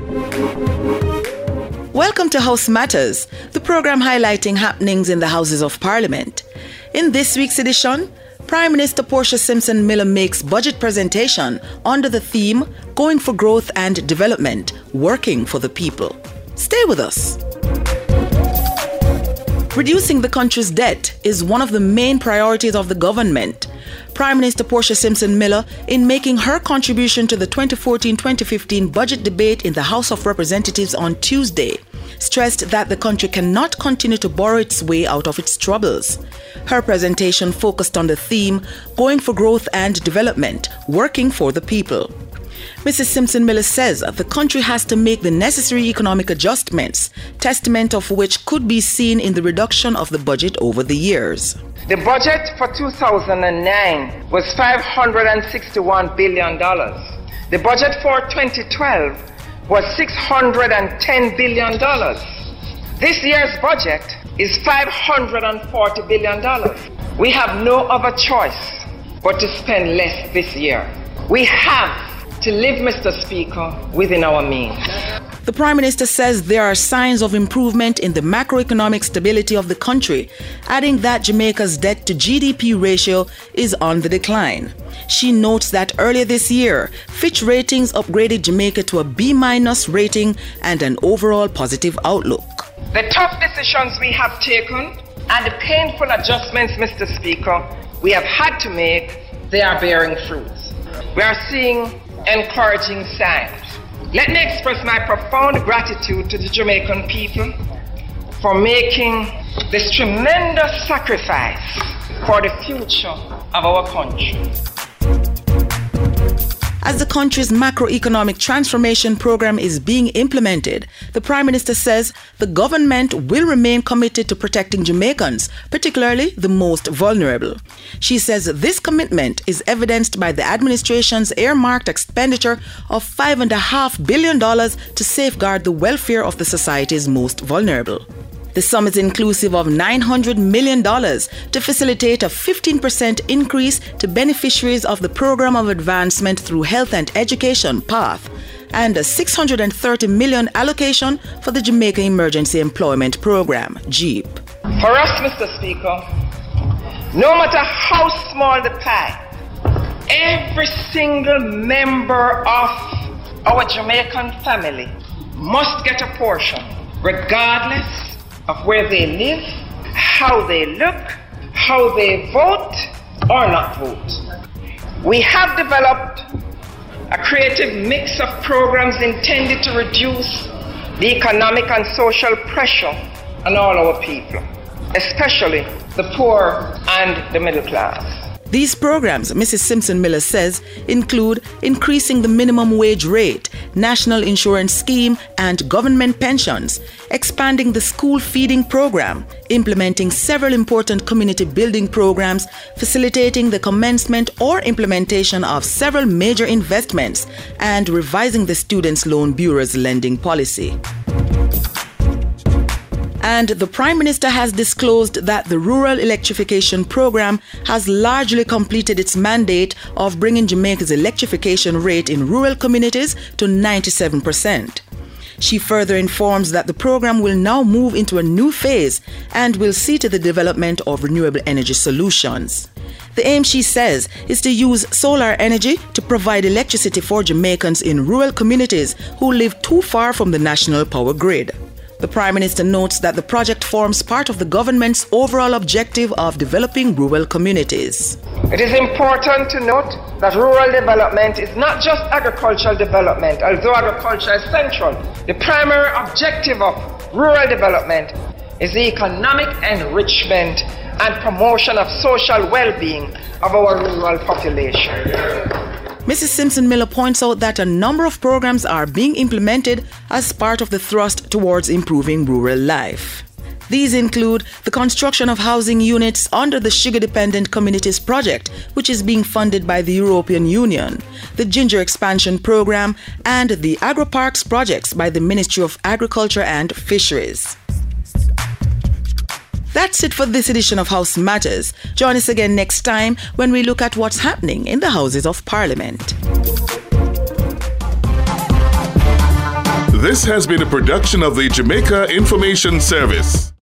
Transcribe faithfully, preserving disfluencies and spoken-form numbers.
Welcome to House Matters, the program highlighting happenings in the Houses of Parliament. In this week's edition, Prime Minister Portia Simpson Miller makes budget presentation under the theme Going for Growth and Development, Working for the People. Stay with us. Reducing the country's debt is one of the main priorities of the government. Prime Minister Portia Simpson Miller, in making her contribution to the twenty fourteen twenty fifteen budget debate in the House of Representatives on Tuesday, stressed that the country cannot continue to borrow its way out of its troubles. Her presentation focused on the theme, Going for Growth and Development, Working for the People. Missus Simpson Miller says the country has to make the necessary economic adjustments, testament of which could be seen in the reduction of the budget over the years. The budget for two thousand nine was five hundred sixty-one billion dollars. The budget for twenty twelve was six hundred ten billion dollars. This year's budget is five hundred forty billion dollars. We have no other choice but to spend less this year. We have to live, Mister Speaker, within our means. The Prime Minister says there are signs of improvement in the macroeconomic stability of the country, adding that Jamaica's debt to G D P ratio is on the decline. She notes that earlier this year, Fitch Ratings upgraded Jamaica to a B-minus rating and an overall positive outlook. The tough decisions we have taken and the painful adjustments, Mister Speaker, we have had to make, they are bearing fruits. We are seeing encouraging signs. Let me express my profound gratitude to the Jamaican people for making this tremendous sacrifice for the future of our country. As the country's macroeconomic transformation program is being implemented, the Prime Minister says the government will remain committed to protecting Jamaicans, particularly the most vulnerable. She says this commitment is evidenced by the administration's earmarked expenditure of five point five billion dollars to safeguard the welfare of the society's most vulnerable. The sum is inclusive of nine hundred million dollars to facilitate a fifteen percent increase to beneficiaries of the Program of Advancement through Health and Education PATH and a six hundred thirty million dollars allocation for the Jamaica Emergency Employment Program, JEEP. For us, Mister Speaker, no matter how small the pie, every single member of our Jamaican family must get a portion, regardless of where they live, how they look, how they vote or not vote. We have developed a creative mix of programs intended to reduce the economic and social pressure on all our people, especially the poor and the middle class. These programs, Missus Simpson Miller says, include increasing the minimum wage rate, national insurance scheme, and government pensions, expanding the school feeding program, implementing several important community building programs, facilitating the commencement or implementation of several major investments, and revising the Students' Loan Bureau's lending policy. And the Prime Minister has disclosed that the Rural Electrification Program has largely completed its mandate of bringing Jamaica's electrification rate in rural communities to ninety-seven percent. She further informs that the program will now move into a new phase and will see to the development of renewable energy solutions. The aim, she says, is to use solar energy to provide electricity for Jamaicans in rural communities who live too far from the national power grid. The Prime Minister notes that the project forms part of the government's overall objective of developing rural communities. It is important to note that rural development is not just agricultural development, although agriculture is central. The primary objective of rural development is the economic enrichment and promotion of social well-being of our rural population. Missus Simpson Miller points out that a number of programs are being implemented as part of the thrust towards improving rural life. These include the construction of housing units under the Sugar Dependent Communities Project, which is being funded by the European Union, the Ginger Expansion Program, and the Agri-Parks projects by the Ministry of Agriculture and Fisheries. That's it for this edition of House Matters. Join us again next time when we look at what's happening in the Houses of Parliament. This has been a production of the Jamaica Information Service.